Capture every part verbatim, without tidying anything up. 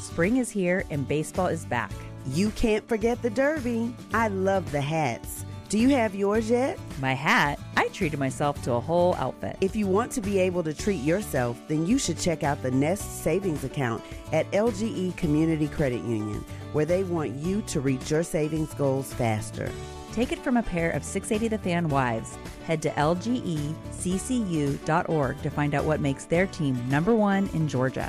Spring is here and baseball is back. You can't forget the Derby. I love the hats. Do you have yours yet? My hat? I treated myself to a whole outfit. If you want to be able to treat yourself, then you should check out the Nest Savings Account at L G E Community Credit Union, where they want you to reach your savings goals faster. Take it from a pair of six eighty The Fan wives. Head to L G E C C U dot org to find out what makes their team number one in Georgia.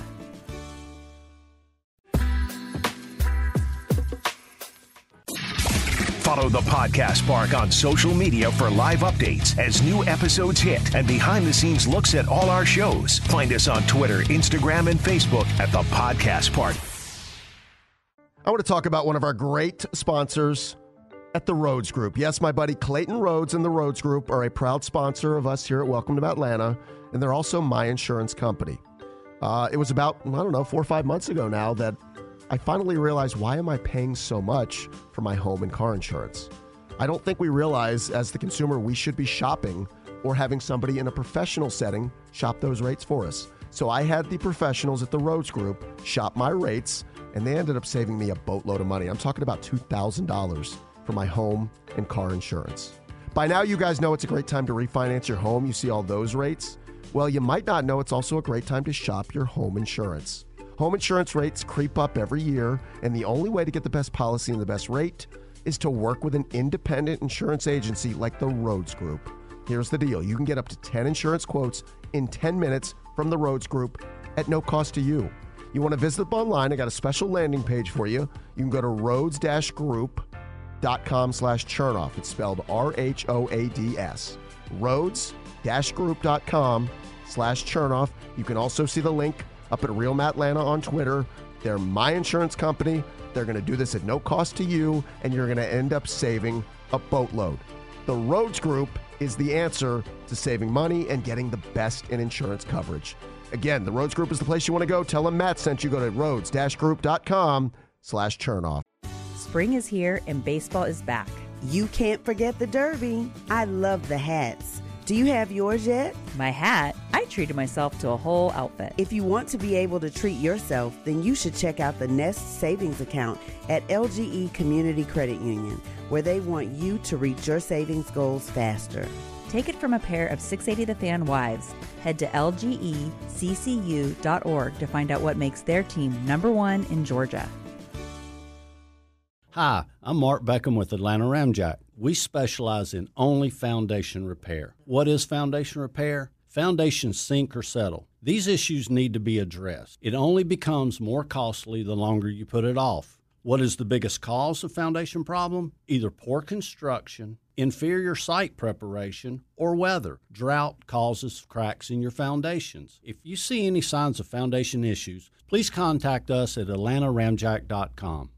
Follow the Podcast Park on social media for live updates as new episodes hit and behind-the-scenes looks at all our shows. Find us on Twitter, Instagram, and Facebook at the Podcast Park. I want to talk about one of our great sponsors at the Rhodes Group. Yes, my buddy Clayton Rhodes and the Rhodes Group are a proud sponsor of us here at Welcome to Atlanta, and they're also my insurance company. Uh, it was about, I don't know, four or five months ago now that I finally realized, why am I paying so much for my home and car insurance? I don't think we realize as the consumer we should be shopping or having somebody in a professional setting shop those rates for us. So I had the professionals at the Rhodes Group shop my rates, and they ended up saving me a boatload of money. I'm talking about two thousand dollars for my home and car insurance. By now, you guys know it's a great time to refinance your home. You see all those rates. Well, you might not know it's also a great time to shop your home insurance. Home insurance rates creep up every year, and the only way to get the best policy and the best rate is to work with an independent insurance agency like the Rhodes Group. Here's the deal. You can get up to ten insurance quotes in ten minutes from the Rhodes Group at no cost to you. You want to visit them online? I got a special landing page for you. You can go to rhodes dash group dot com slash churnoff. It's spelled R H O A D S. rhodes dash group dot com slash churnoff. You can also see the link up at Real Matt Atlanta on Twitter. They're my insurance company. They're going to do this at no cost to you, and you're going to end up saving a boatload. The Rhodes Group is the answer to saving money and getting the best in insurance coverage. Again, the Rhodes Group is the place you want to go. Tell them Matt sent you. Go to rhodes dash group dot com slash churnoff. Spring is here and baseball is back. You can't forget the Derby. I love the hats. Do you have yours yet? My hat? I treated myself to a whole outfit. If you want to be able to treat yourself, then you should check out the Nest Savings Account at L G E Community Credit Union, where they want you to reach your savings goals faster. Take it from a pair of six eighty The Fan wives. Head to L G E C C U dot org to find out what makes their team number one in Georgia. Hi, I'm Mark Beckham with Atlanta Ramjack. We specialize in only foundation repair. What is foundation repair? Foundations sink or settle. These issues need to be addressed. It only becomes more costly the longer you put it off. What is the biggest cause of foundation problem? Either poor construction, inferior site preparation, or weather. Drought causes cracks in your foundations. If you see any signs of foundation issues, please contact us at atlanta ramjack dot com.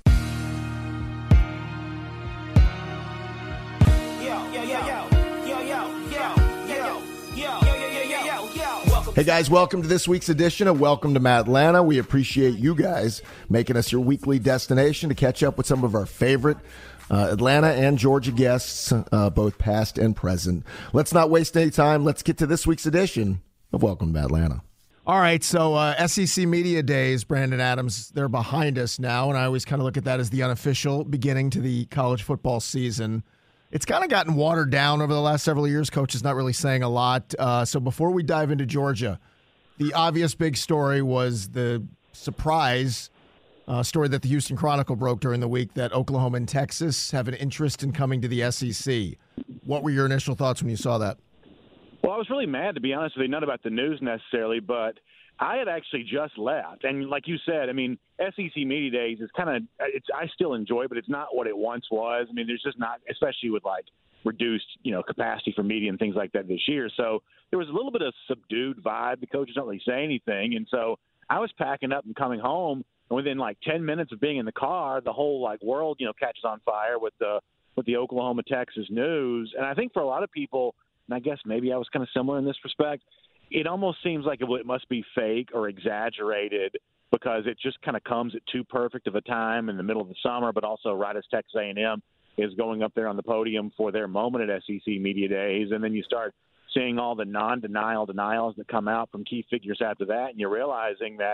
Hey guys, welcome to this week's edition of Welcome to Matt Atlanta. We appreciate you guys making us your weekly destination to catch up with some of our favorite uh, Atlanta and Georgia guests, uh, both past and present. Let's not waste any time. Let's get to this week's edition of Welcome to Atlanta. All right, so uh, S E C Media Days, Brandon Adams, they're behind us now, and I always kind of look at that as the unofficial beginning to the college football season. It's kind of gotten watered down over the last several years. Coach is not really saying a lot. Uh, so before we dive into Georgia, the obvious big story was the surprise uh, story that the Houston Chronicle broke during the week that Oklahoma and Texas have an interest in coming to the S E C. What were your initial thoughts when you saw that? Well, I was really mad, to be honest with you, not about the news necessarily, but I had actually just left. And like you said, I mean, S E C Media Days is kind of – it's I still enjoy it, but it's not what it once was. I mean, there's just not – especially with, like, reduced, you know, capacity for media and things like that this year. So there was a little bit of subdued vibe. The coaches don't really say anything. And so I was packing up and coming home, and within, like, ten minutes of being in the car, the whole, like, world, you know, catches on fire with the with the Oklahoma-Texas news. And I think for a lot of people, and I guess maybe I was kind of similar in this respect, it almost seems like it must be fake or exaggerated because it just kind of comes at too perfect of a time in the middle of the summer, but also right as Texas A and M is going up there on the podium for their moment at S E C Media Days. And then you start seeing all the non-denial denials that come out from key figures after that, and you're realizing that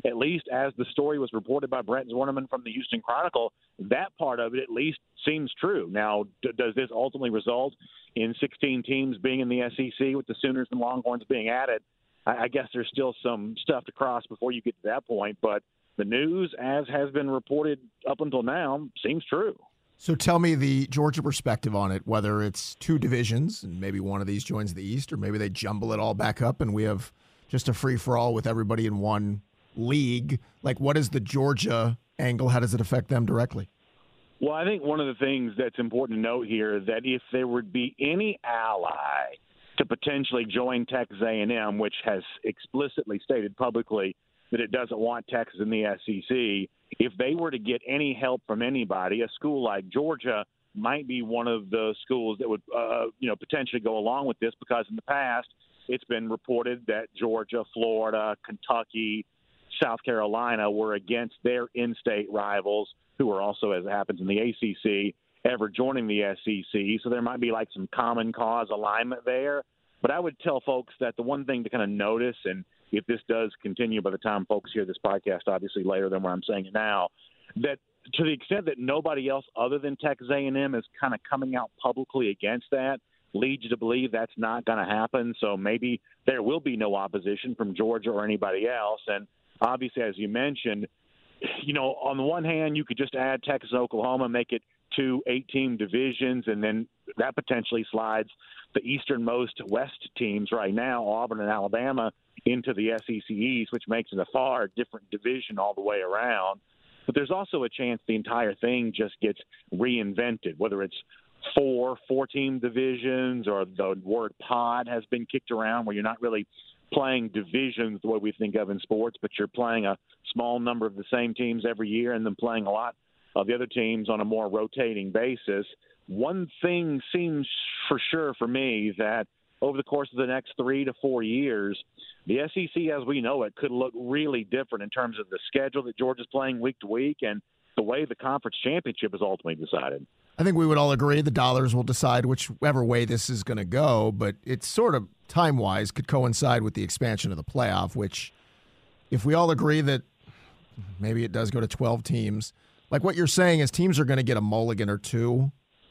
at least as the story was reported by Brent Zwerneman from the Houston Chronicle, that part of it at least seems true. Now, d- does this ultimately result in sixteen teams being in the S E C with the Sooners and Longhorns being added? I, I guess there's still some stuff to cross before you get to that point, but the news, as has been reported up until now, seems true. So tell me the Georgia perspective on it, whether it's two divisions and maybe one of these joins the East, or maybe they jumble it all back up and we have just a free-for-all with everybody in one league. Like, what is the Georgia angle? How does it affect them directly? Well, I think one of the things that's important to note here is that if there would be any ally to potentially join Texas A and M, which has explicitly stated publicly that it doesn't want Texas in the S E C, if they were to get any help from anybody, a school like Georgia might be one of the schools that would, uh, you know, potentially go along with this, because in the past it's been reported that Georgia, Florida, Kentucky, South Carolina were against their in-state rivals, who are also, as it happens in the A C C, ever joining the S E C. So there might be like some common cause alignment there. But I would tell folks that the one thing to kind of notice, and if this does continue by the time folks hear this podcast, obviously later than where I'm saying it now, that to the extent that nobody else other than Texas A and M is kind of coming out publicly against that, leads you to believe that's not going to happen. So maybe there will be no opposition from Georgia or anybody else. And obviously, as you mentioned, you know, on the one hand, you could just add Texas and Oklahoma, make it two eight-team divisions, and then that potentially slides the easternmost West teams right now, Auburn and Alabama, into the S E C East, which makes it a far different division all the way around. But there's also a chance the entire thing just gets reinvented, whether it's four four-team divisions or the word pod has been kicked around, where you're not really playing divisions the way we think of in sports, but you're playing a small number of the same teams every year and then playing a lot of the other teams on a more rotating basis. One thing seems for sure for me, that over the course of the next three to four years, the S E C as we know it could look really different in terms of the schedule that Georgia's playing week to week and the way the conference championship is ultimately decided. I think we would all agree the dollars will decide whichever way this is going to go, but it's sort of time-wise could coincide with the expansion of the playoff, which if we all agree that maybe it does go to twelve teams, like what you're saying is teams are going to get a mulligan or two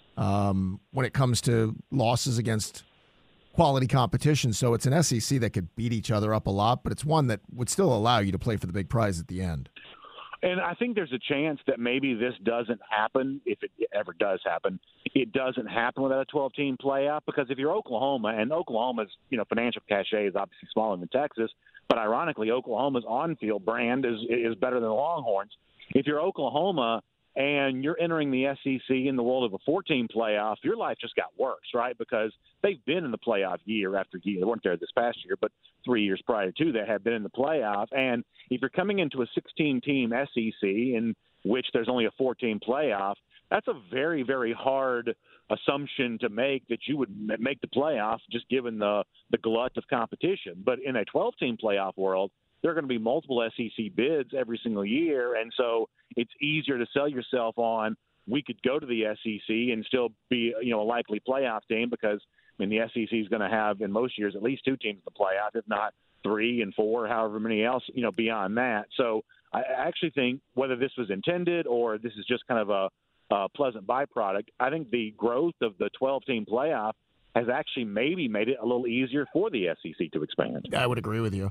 um, when it comes to losses against quality competition. So it's an S E C that could beat each other up a lot, but it's one that would still allow you to play for the big prize at the end. And I think there's a chance that maybe this doesn't happen, if it ever does happen. It doesn't happen without a twelve-team playoff, because if you're Oklahoma, and Oklahoma's, you know, financial cachet is obviously smaller than Texas, but ironically, Oklahoma's on-field brand is is better than the Longhorns. If you're Oklahoma and you're entering the S E C in the world of a four-team playoff, your life just got worse, right? Because they've been in the playoff year after year. They weren't there this past year, but three years prior to that have been in the playoff. And if you're coming into a sixteen-team S E C in which there's only a four-team playoff, that's a very, very hard assumption to make that you would make the playoff just given the, the glut of competition. But in a twelve-team playoff world, there are going to be multiple S E C bids every single year, and so it's easier to sell yourself on we could go to the S E C and still be, you know, a likely playoff team, because I mean the S E C is going to have in most years at least two teams in the playoff, if not three and four, however many else, you know, beyond that. So I actually think whether this was intended or this is just kind of a, a pleasant byproduct, I think the growth of the twelve-team playoff has actually maybe made it a little easier for the S E C to expand. I would agree with you.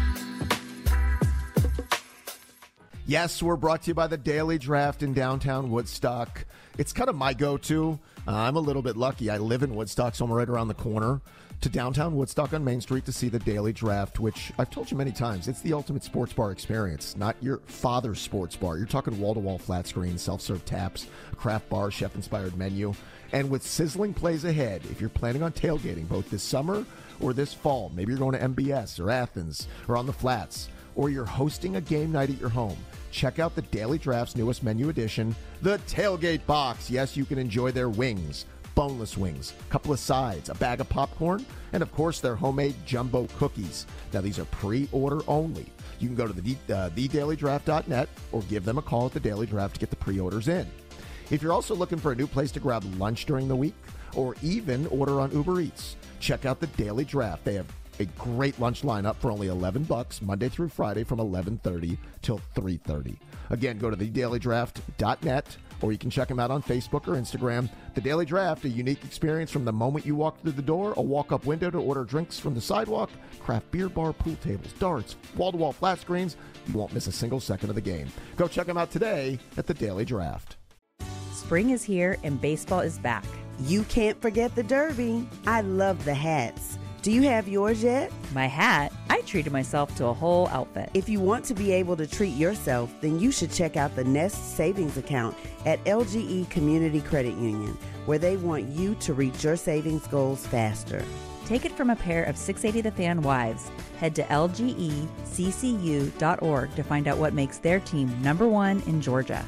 Yes, we're brought to you by the Daily Draft in downtown Woodstock. It's kind of my go-to. Uh, I'm a little bit lucky. I live in Woodstock, so I'm right around the corner to downtown Woodstock on Main Street to see the Daily Draft, which I've told you many times, it's the ultimate sports bar experience, not your father's sports bar. You're talking wall-to-wall flat screen, self-serve taps, a craft bar, chef-inspired menu. And with sizzling plays ahead, if you're planning on tailgating both this summer or this fall, maybe you're going to M B S or Athens or on the Flats, or you're hosting a game night at your home, check out the Daily Draft's newest menu addition, the Tailgate Box. Yes, you can enjoy their wings, boneless wings, a couple of sides, a bag of popcorn, and of course their homemade jumbo cookies. Now these are pre-order only. You can go to the uh, the daily draft dot net or give them a call at the Daily Draft to get the pre-orders in. If you're also looking for a new place to grab lunch during the week or even order on Uber Eats, check out the Daily Draft. They have a great lunch lineup for only eleven bucks Monday through Friday from eleven thirty till three thirty. Again, go to the daily draft dot net or you can check them out on Facebook or Instagram. The Daily Draft, a unique experience from the moment you walk through the door, a walk-up window to order drinks from the sidewalk, craft beer bar, pool tables, darts, wall-to-wall flat screens. You won't miss a single second of the game. Go check them out today at the Daily Draft. Spring is here and baseball is back. You can't forget the Derby. I love the hats. Do you have yours yet? My hat? I treated myself to a whole outfit. If you want to be able to treat yourself, then you should check out the Nest Savings Account at L G E Community Credit Union, where they want you to reach your savings goals faster. Take it from a pair of six eighty The Fan wives. Head to L G E C C U dot org to find out what makes their team number one in Georgia.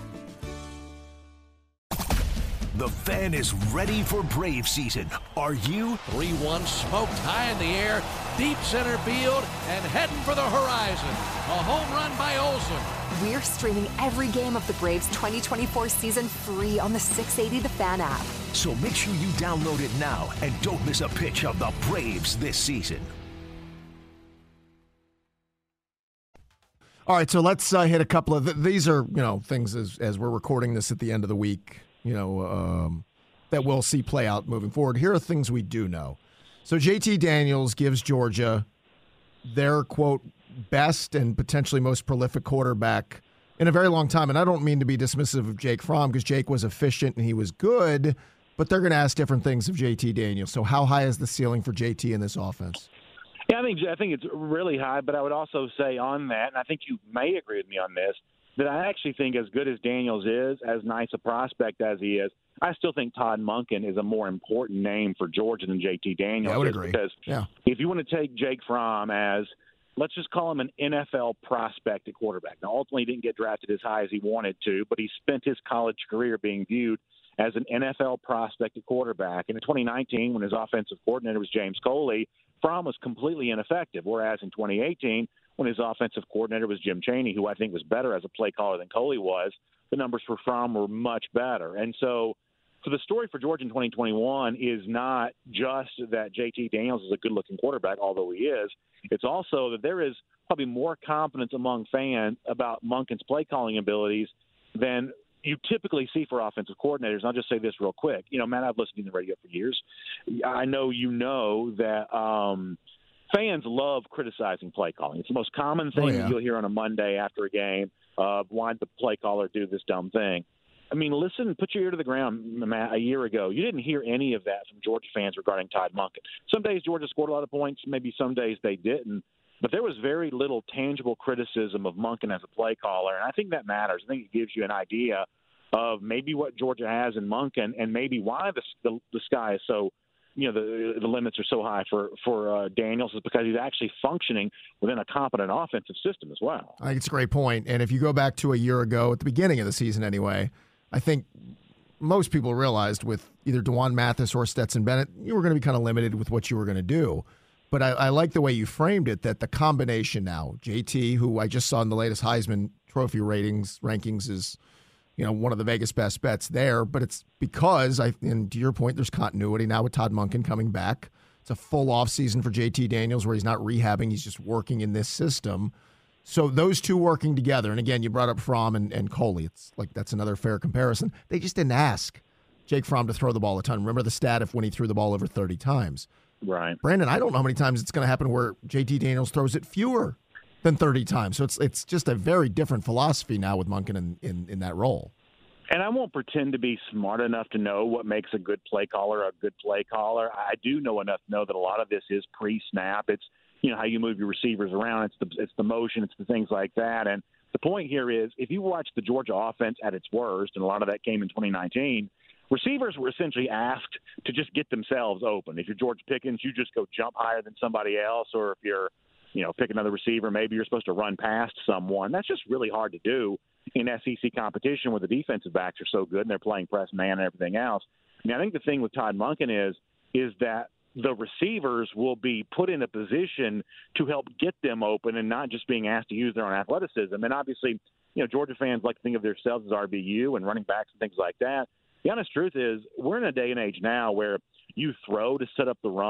The Fan is ready for Brave season. Are you? three one smoked high in the air, deep center field, and heading for the horizon. A home run by Olsen. We're streaming every game of the Braves twenty twenty-four season free on the six eighty The Fan app. So make sure you download it now and don't miss a pitch of the Braves this season. All right, so let's uh, hit a couple of th- these are you know things as as we're recording this at the end of the week. You know, um, that we'll see play out moving forward. Here are things we do know. So J T Daniels gives Georgia their, quote, best and potentially most prolific quarterback in a very long time. And I don't mean to be dismissive of Jake Fromm because Jake was efficient and he was good, but they're going to ask different things of J T Daniels. So how high is the ceiling for J T in this offense? Yeah, I think I think it's really high, but I would also say on that, and I think you may agree with me on this, that I actually think as good as Daniels is, as nice a prospect as he is, I still think Todd Monken is a more important name for Georgia than J T Daniels. Yeah, I would agree. Because yeah. if you want to take Jake Fromm as, let's just call him an N F L prospect at quarterback. Now, ultimately, he didn't get drafted as high as he wanted to, but he spent his college career being viewed as an N F L prospect at quarterback. And in twenty nineteen, when his offensive coordinator was James Coley, Fromm was completely ineffective, whereas in twenty eighteen, when his offensive coordinator was Jim Chaney, who I think was better as a play caller than Coley was, the numbers for Fromm were much better. And so, so the story for Georgia in twenty twenty-one is not just that J T Daniels is a good-looking quarterback, although he is. It's also that there is probably more confidence among fans about Monken's play-calling abilities than you typically see for offensive coordinators. And I'll just say this real quick. You know, Matt, I've listened to the radio for years. I know you know that um, – fans love criticizing play calling. It's the most common thing oh, yeah. you'll hear on a Monday after a game of why did the play caller do this dumb thing. I mean, listen, put your ear to the ground, Matt. A year ago, you didn't hear any of that from Georgia fans regarding Todd Monken. Some days Georgia scored a lot of points, maybe some days they didn't, but there was very little tangible criticism of Monken as a play caller, and I think that matters. I think it gives you an idea of maybe what Georgia has in Monken and maybe why the, the, the sky is so you know, the the limits are so high for, for uh, Daniels is because he's actually functioning within a competent offensive system as well. I think it's a great point. And if you go back to a year ago, at the beginning of the season anyway, I think most people realized with either DeJuan Mathis or Stetson Bennett, you were going to be kind of limited with what you were going to do. But I, I like the way you framed it, that the combination now, J T, who I just saw in the latest Heisman Trophy ratings rankings, is – you know, one of the Vegas best bets there, but it's because, I, and to your point, there's continuity now with Todd Monken coming back. It's a full offseason for J T Daniels where he's not rehabbing, he's just working in this system. So those two working together, and again, you brought up Fromm and, and Coley. It's like that's another fair comparison. They just didn't ask Jake Fromm to throw the ball a ton. Remember the stat of when he threw the ball over thirty times. Right. Brandon, I don't know how many times it's going to happen where J T Daniels throws it fewer than thirty times. So it's it's just a very different philosophy now with Monken in, in, in that role. And I won't pretend to be smart enough to know what makes a good play caller a good play caller. I do know enough to know that a lot of this is pre-snap. It's, you know, how you move your receivers around. It's the it's the motion. It's the things like that. And the point here is if you watch the Georgia offense at its worst, and a lot of that came in twenty nineteen, receivers were essentially asked to just get themselves open. If you're George Pickens, you just go jump higher than somebody else. Or if you're, you know, pick another receiver, maybe you're supposed to run past someone. That's just really hard to do in S E C competition where the defensive backs are so good and they're playing press man and everything else. I mean, I think the thing with Todd Monken is is that the receivers will be put in a position to help get them open and not just being asked to use their own athleticism. And obviously, you know, Georgia fans like to think of themselves as R B U and running backs and things like that. The honest truth is we're in a day and age now where you throw to set up the run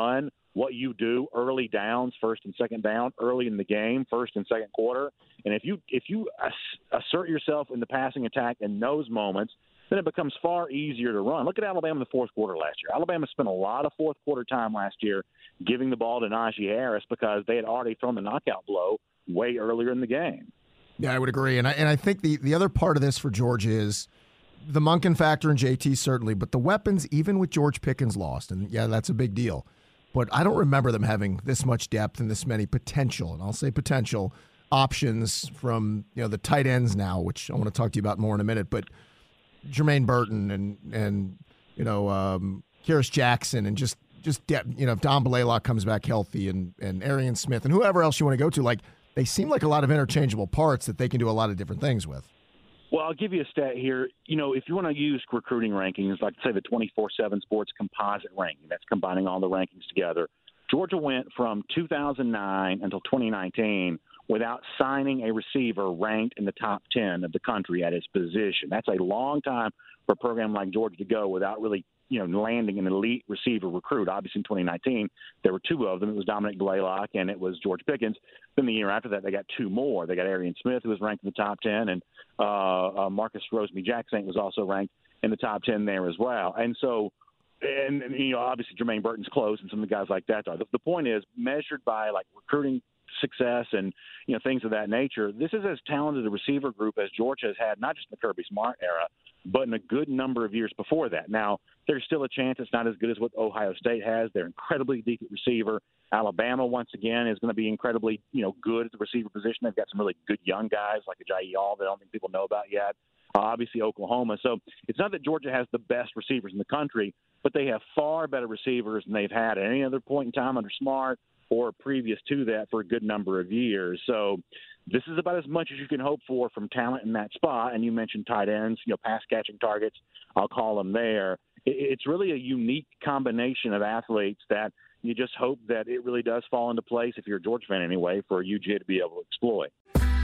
what you do early downs, first and second down, early in the game, first and second quarter. And if you if you assert yourself in the passing attack in those moments, then it becomes far easier to run. Look at Alabama in the fourth quarter last year. Alabama spent a lot of fourth quarter time last year giving the ball to Najee Harris because they had already thrown the knockout blow way earlier in the game. Yeah, I would agree. And I, and I think the, the other part of this for Georgia is the Monken factor and J T certainly, but the weapons, even with George Pickens lost, and yeah, that's a big deal. But I don't remember them having this much depth and this many potential, and I'll say potential, options from, you know, the tight ends now, which I want to talk to you about more in a minute, but Jermaine Burton and, and you know, um, Kyrus Jackson and just, just depth, you know, if Don Blaylock comes back healthy and, and Arian Smith and whoever else you want to go to, like, they seem like a lot of interchangeable parts that they can do a lot of different things with. Well, I'll give you a stat here. You know, if you want to use recruiting rankings, like, say, the twenty-four seven Sports composite ranking, that's combining all the rankings together, Georgia went from two thousand nine until twenty nineteen without signing a receiver ranked in the top ten of the country at his position. That's a long time for a program like Georgia to go without really, you know, landing an elite receiver recruit. Obviously, in twenty nineteen, there were two of them. It was Dominic Blaylock and it was George Pickens. Then the year after that, they got two more. They got Arian Smith, who was ranked in the top ten, and uh, uh, Marcus Rosemy-Jackson was also ranked in the top ten there as well. And so, and, and you know, obviously Jermaine Burton's close, and some of the guys like that are. The, the point is, measured by like recruiting success and, you know, things of that nature, this is as talented a receiver group as Georgia has had, not just in the Kirby Smart era, but in a good number of years before that. Now, there's still a chance it's not as good as what Ohio State has. They're incredibly deep at receiver. Alabama, once again, is going to be incredibly, you know, good at the receiver position. They've got some really good young guys like Ajayi All that I don't think people know about yet. Uh, obviously, Oklahoma. So it's not that Georgia has the best receivers in the country, but they have far better receivers than they've had at any other point in time under Smart or previous to that for a good number of years. So this is about as much as you can hope for from talent in that spot. And you mentioned tight ends, you know, pass-catching targets, I'll call them there. It's really a unique combination of athletes that you just hope that it really does fall into place, if you're a Georgia fan anyway, for U G A to be able to exploit.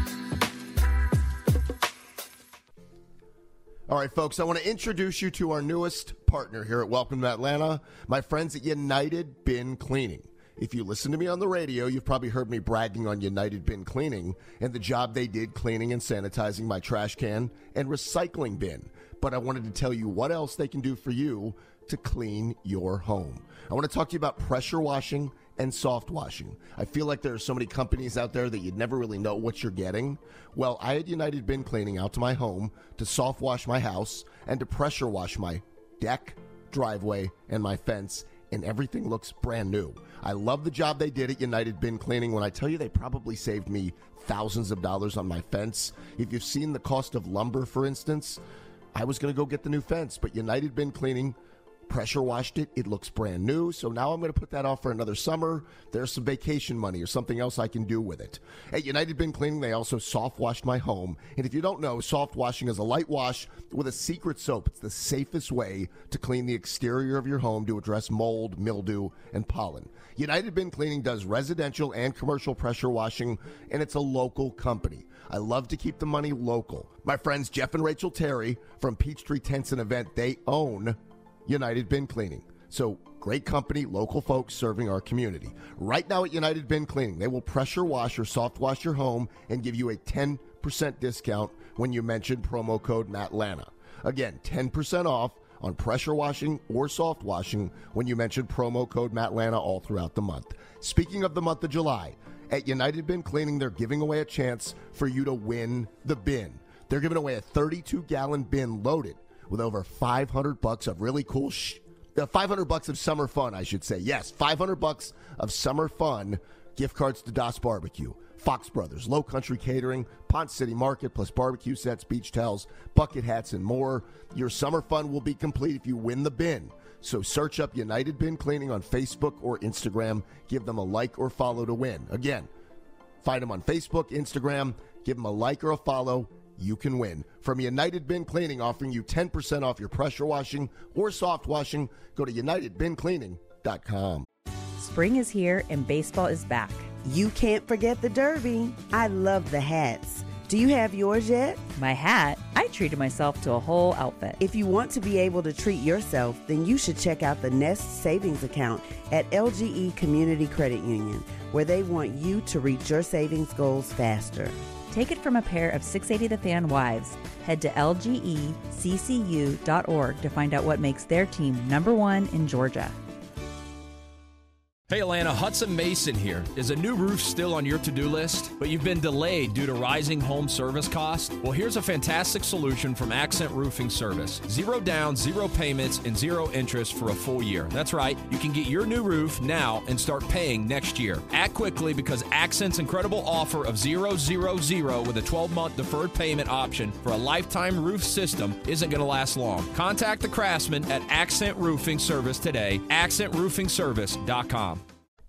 All right, folks, I want to introduce you to our newest partner here at Welcome to Atlanta, my friends at United Bin Cleaning. If you listen to me on the radio, you've probably heard me bragging on United Bin Cleaning and the job they did cleaning and sanitizing my trash can and recycling bin. But I wanted to tell you what else they can do for you to clean your home. I want to talk to you about pressure washing and soft washing. I feel like there are so many companies out there that you'd never really know what you're getting. Well, I had United Bin Cleaning out to my home to soft wash my house and to pressure wash my deck, driveway, and my fence, and everything looks brand new. I love the job they did at United Bin Cleaning. When I tell you they probably saved me thousands of dollars on my fence. If you've seen the cost of lumber, for instance, I was going to go get the new fence, but United Bin Cleaning pressure washed it. It looks brand new. So now I'm going to put that off for another summer. There's some vacation money or something else I can do with it. At United Bin Cleaning, they also soft washed my home. And if you don't know, soft washing is a light wash with a secret soap. It's the safest way to clean the exterior of your home to address mold, mildew, and pollen. United Bin Cleaning does residential and commercial pressure washing, and it's a local company. I love to keep the money local. My friends Jeff and Rachel Terry from Peachtree Tents and Event, they own United Bin Cleaning. So great company, local folks serving our community. Right now at United Bin Cleaning, they will pressure wash or soft wash your home and give you a ten percent discount when you mention promo code MATTLANTA. Again, ten percent off on pressure washing or soft washing when you mention promo code MATTLANTA all throughout the month. Speaking of the month of July, at United Bin Cleaning, they're giving away a chance for you to win the bin. They're giving away a thirty-two gallon bin loaded with over five hundred bucks of really cool, sh- uh, five hundred bucks of summer fun, I should say. Yes, five hundred bucks of summer fun, gift cards to Das Barbecue, Fox Brothers, Low Country Catering, Ponce City Market, plus barbecue sets, beach towels, bucket hats, and more. Your summer fun will be complete if you win the bin. So search up United Bin Cleaning on Facebook or Instagram. Give them a like or follow to win. Again, find them on Facebook, Instagram. Give them a like or a follow. You can win. From United Bin Cleaning, offering you ten percent off your pressure washing or soft washing. Go to united bin cleaning dot com. Spring is here and baseball is back. You can't forget the Derby. I love the hats. Do you have yours yet? My hat? I treated myself to a whole outfit. If you want to be able to treat yourself, then you should check out the Nest Savings Account at L G E Community Credit Union, where they want you to reach your savings goals faster. Take it from a pair of six eighty The Fan wives. Head to L G E C C U dot org to find out what makes their team number one in Georgia. Hey Atlanta, Hudson Mason here. Is a new roof still on your to-do list, but you've been delayed due to rising home service costs? Well, here's a fantastic solution from Accent Roofing Service. Zero down, zero payments, and zero interest for a full year. That's right, you can get your new roof now and start paying next year. Act quickly because Accent's incredible offer of zero, zero, zero with a twelve-month deferred payment option for a lifetime roof system isn't going to last long. Contact the craftsman at Accent Roofing Service today, accent roofing service dot com.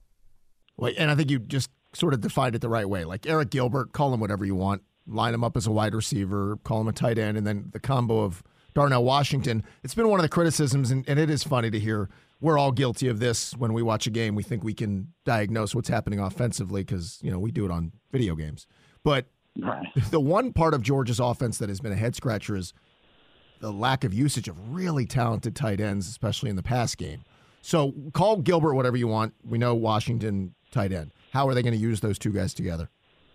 Well, and I think you just sort of defined it the right way. Like Eric Gilbert, call him whatever you want. Line him up as a wide receiver, call him a tight end, and then the combo of Darnell Washington. It's been one of the criticisms, and, and it is funny to hear. We're all guilty of this when we watch a game. We think we can diagnose what's happening offensively because, you know, we do it on video games. But right. The one part of Georgia's offense that has been a head-scratcher is the lack of usage of really talented tight ends, especially in the pass game. So call Gilbert whatever you want. We know Washington tight end. How are they going to use those two guys together?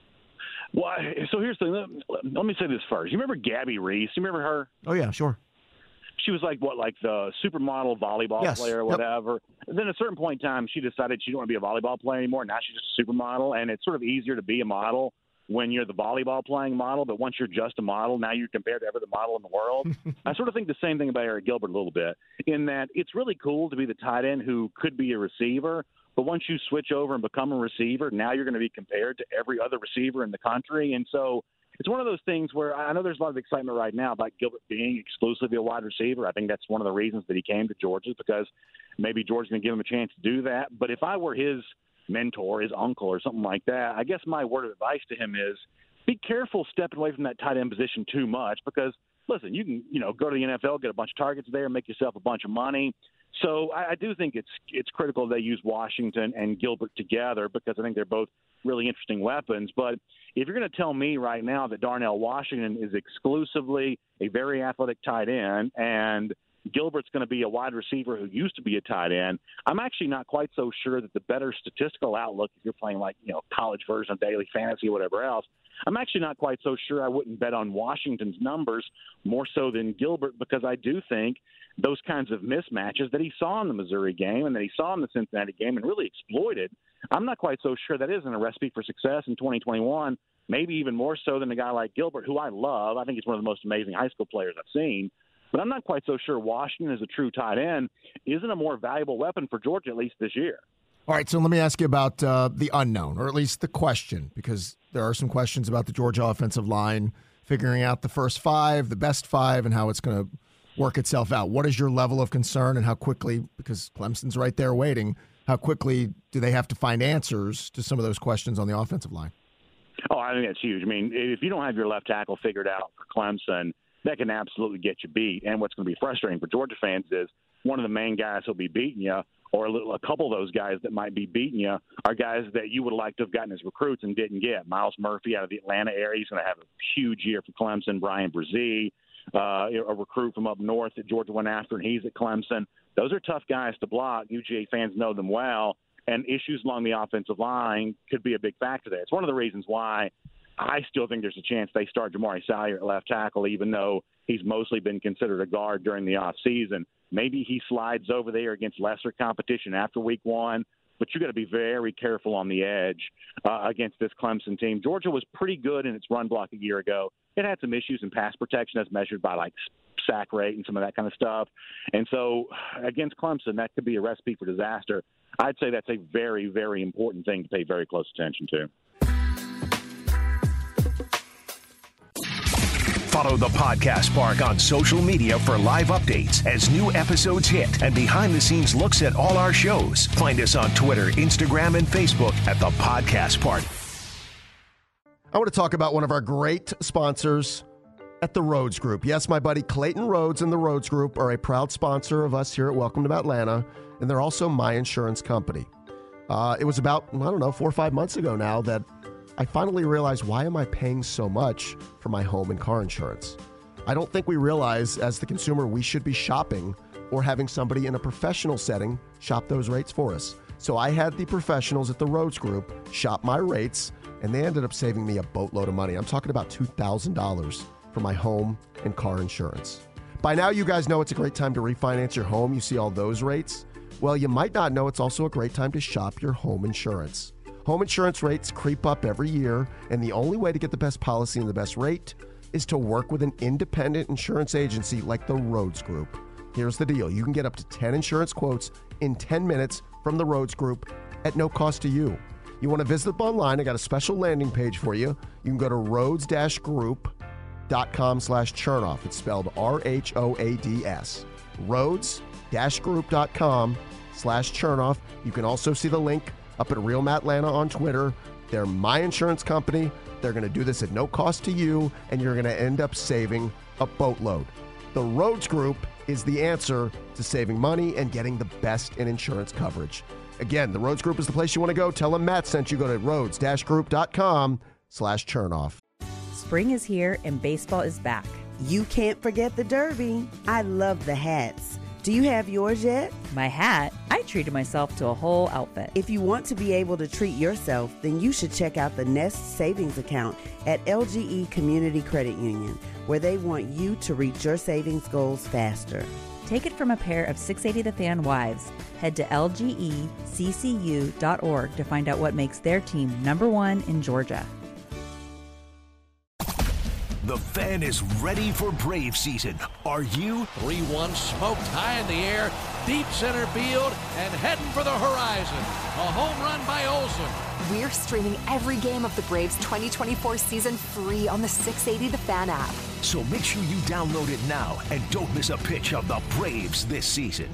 Well, so here's the thing. Let, let me say this first. You remember Gabby Reese? You remember her? Oh, yeah, sure. She was like, what, like the supermodel volleyball yes. player or whatever. Yep. And then at a certain point in time, she decided she didn't want to be a volleyball player anymore. Now she's just a supermodel, and it's sort of easier to be a model when you're the volleyball playing model, but once you're just a model, now you're compared to every other model in the world. I sort of think the same thing about Eric Gilbert a little bit, in that it's really cool to be the tight end who could be a receiver, but once you switch over and become a receiver, now you're going to be compared to every other receiver in the country. And so it's one of those things where I know there's a lot of excitement right now about Gilbert being exclusively a wide receiver. I think that's one of the reasons that he came to Georgia, because maybe Georgia's going to give him a chance to do that. But if I were his mentor, his uncle, or something like that, I guess my word of advice to him is be careful stepping away from that tight end position too much, because listen, you can, you know, go to the N F L, get a bunch of targets there, make yourself a bunch of money. So I, I do think it's it's critical they use Washington and Gilbert together, because I think they're both really interesting weapons. But if you're going to tell me right now that Darnell Washington is exclusively a very athletic tight end and Gilbert's going to be a wide receiver who used to be a tight end, I'm actually not quite so sure that the better statistical outlook, if you're playing like, you know, college version of daily fantasy or whatever else, I'm actually not quite so sure I wouldn't bet on Washington's numbers more so than Gilbert, because I do think those kinds of mismatches that he saw in the Missouri game and that he saw in the Cincinnati game and really exploited, I'm not quite so sure that isn't a recipe for success in twenty twenty-one, maybe even more so than a guy like Gilbert, who I love. I think he's one of the most amazing high school players I've seen. But I'm not quite so sure Washington, as a true tight end, isn't a more valuable weapon for Georgia, at least this year. All right, so let me ask you about uh, the unknown, or at least the question, because there are some questions about the Georgia offensive line, figuring out the first five, the best five, and how it's going to work itself out. What is your level of concern, and how quickly, because Clemson's right there waiting, how quickly do they have to find answers to some of those questions on the offensive line? Oh, I think that's huge. I mean, if you don't have your left tackle figured out for Clemson, that can absolutely get you beat. And what's going to be frustrating for Georgia fans is one of the main guys who'll be beating you, or a, little, a couple of those guys that might be beating you, are guys that you would like to have gotten as recruits and didn't get. Miles Murphy out of the Atlanta area, he's going to have a huge year for Clemson. Brian Brzee, uh, a recruit from up north that Georgia went after, and he's at Clemson. Those are tough guys to block. U G A fans know them well, and issues along the offensive line could be a big factor there. It's one of the reasons why I still think there's a chance they start Jamari Salyer at left tackle, even though he's mostly been considered a guard during the offseason. Maybe he slides over there against lesser competition after week one, but you got to be very careful on the edge uh, against this Clemson team. Georgia was pretty good in its run block a year ago. It had some issues in pass protection as measured by like sack rate and some of that kind of stuff. And so against Clemson, that could be a recipe for disaster. I'd say that's a very, very important thing to pay very close attention to. Follow the Podcast Park on social media for live updates as new episodes hit and behind-the-scenes looks at all our shows. Find us on Twitter, Instagram, and Facebook at the Podcast Park. I want to talk about one of our great sponsors at the Rhodes Group. Yes, my buddy Clayton Rhodes and the Rhodes Group are a proud sponsor of us here at Welcome to Atlanta, and they're also my insurance company. Uh, it was about, I don't know, four or five months ago now that I finally realized, why am I paying so much for my home and car insurance? I don't think we realize as the consumer we should be shopping or having somebody in a professional setting shop those rates for us. So I had the professionals at the Rhodes Group shop my rates, and they ended up saving me a boatload of money. I'm talking about two thousand dollars for my home and car insurance. By now, you guys know it's a great time to refinance your home. You see all those rates. Well, you might not know it's also a great time to shop your home insurance. Home insurance rates creep up every year, and the only way to get the best policy and the best rate is to work with an independent insurance agency like the Rhodes Group. Here's the deal. You can get up to ten insurance quotes in ten minutes from the Rhodes Group at no cost to you. You want to visit them online? I got a special landing page for you. You can go to rhodes dash group dot com slash churnoff. It's spelled R H O A D S. rhodes dash group dot com slash churnoff. You can also see the link up at Real Matt Lana on Twitter. They're my insurance company. They're going to do this at no cost to you, and you're going to end up saving a boatload. The Rhodes Group is the answer to saving money and getting the best in insurance coverage. Again, the Rhodes Group is the place you want to go. Tell them Matt sent you. Go to rhodes dash group dot com slash churnoff. Spring is here and baseball is back. You can't forget the Derby. I love the hats. Do you have yours yet? My hat? I treated myself to a whole outfit. If you want to be able to treat yourself, then you should check out the Nest Savings Account at L G E Community Credit Union, where they want you to reach your savings goals faster. Take it from a pair of six eighty The Fan wives. Head to L G E C C U dot org to find out what makes their team number one in Georgia. The Fan is ready for Brave season. Are you? three one smoked high in the air, deep center field, and heading for the horizon. A home run by Olsen. We're streaming every game of the Braves twenty twenty-four season free on the six eighty The Fan app. So make sure you download it now and don't miss a pitch of the Braves this season.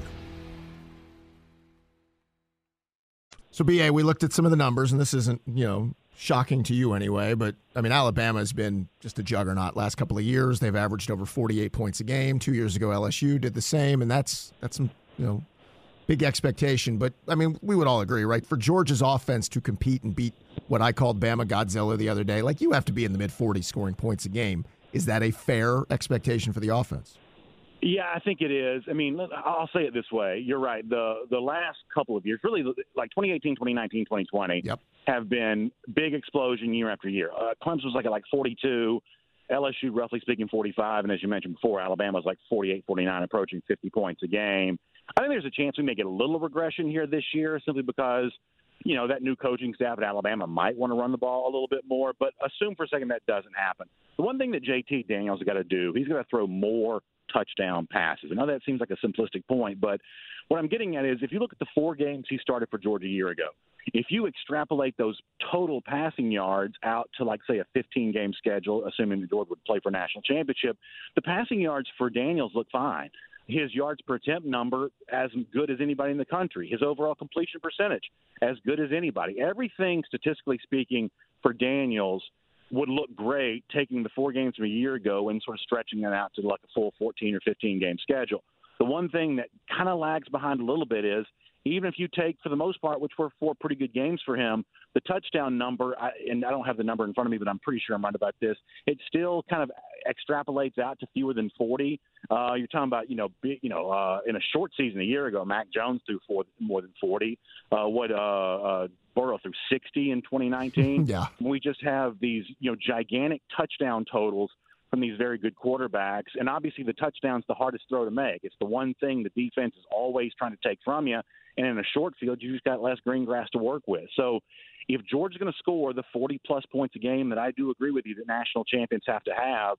So, B A, we looked at some of the numbers, and this isn't, you know, shocking to you anyway, but, I mean, Alabama's been just a juggernaut last couple of years. They've averaged over forty-eight points a game. Two years ago, L S U did the same, and that's, that's some, you know, big expectation. But, I mean, we would all agree, right? For Georgia's offense to compete and beat what I called Bama Godzilla the other day, like, you have to be in the mid-forties scoring points a game. Is that a fair expectation for the offense? Yeah, I think it is. I mean, I'll say it this way. You're right. The the last couple of years, really like twenty eighteen, twenty nineteen, twenty twenty, yep, have been big explosion year after year. Uh, Clemson was like at like forty-two, L S U roughly speaking forty-five, and as you mentioned before, Alabama's like forty-eight, forty-nine, approaching fifty points a game. I think there's a chance we may get a little regression here this year simply because, you know, that new coaching staff at Alabama might want to run the ball a little bit more, but assume for a second that doesn't happen. The one thing that J T Daniels has got to do, he's got to throw more touchdown passes. I know that seems like a simplistic point, but what I'm getting at is if you look at the four games he started for Georgia a year ago, if you extrapolate those total passing yards out to, like, say, a fifteen-game schedule, assuming that Georgia would play for national championship, the passing yards for Daniels look fine. His yards per attempt number, as good as anybody in the country. His overall completion percentage, as good as anybody. Everything, statistically speaking, for Daniels would look great taking the four games from a year ago and sort of stretching it out to like a full fourteen or fifteen game schedule. The one thing that kind of lags behind a little bit is even if you take, for the most part, which were four pretty good games for him, the touchdown number, I, and I don't have the number in front of me, but I'm pretty sure I'm right about this, it still kind of extrapolates out to fewer than forty. Uh, you're talking about, you know, big, you know, uh, in a short season a year ago, Mac Jones threw four, more than forty. Uh, what uh, uh, Burrow threw sixty in twenty nineteen. Yeah. We just have these, you know, gigantic touchdown totals from these very good quarterbacks. And obviously the touchdown's the hardest throw to make. It's the one thing the defense is always trying to take from you. And in a short field, you just got less green grass to work with. So if Georgia's going to score the forty-plus points a game that I do agree with you that national champions have to have,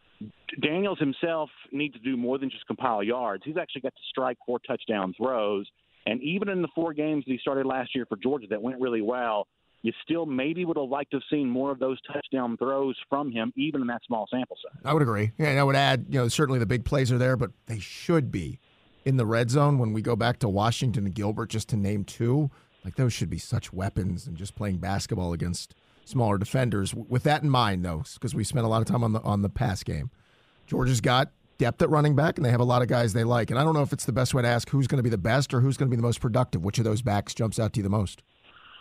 Daniels himself needs to do more than just compile yards. He's actually got to strike four touchdown throws. And even in the four games that he started last year for Georgia that went really well, you still maybe would have liked to have seen more of those touchdown throws from him, even in that small sample size. I would agree. Yeah, and I would add, you know, certainly the big plays are there, but they should be in the red zone when we go back to Washington and Gilbert, just to name two. Like, those should be such weapons and just playing basketball against smaller defenders. With that in mind, though, because we spent a lot of time on the on the pass game, Georgia's got depth at running back, and they have a lot of guys they like. And I don't know if it's the best way to ask who's going to be the best or who's going to be the most productive. Which of those backs jumps out to you the most?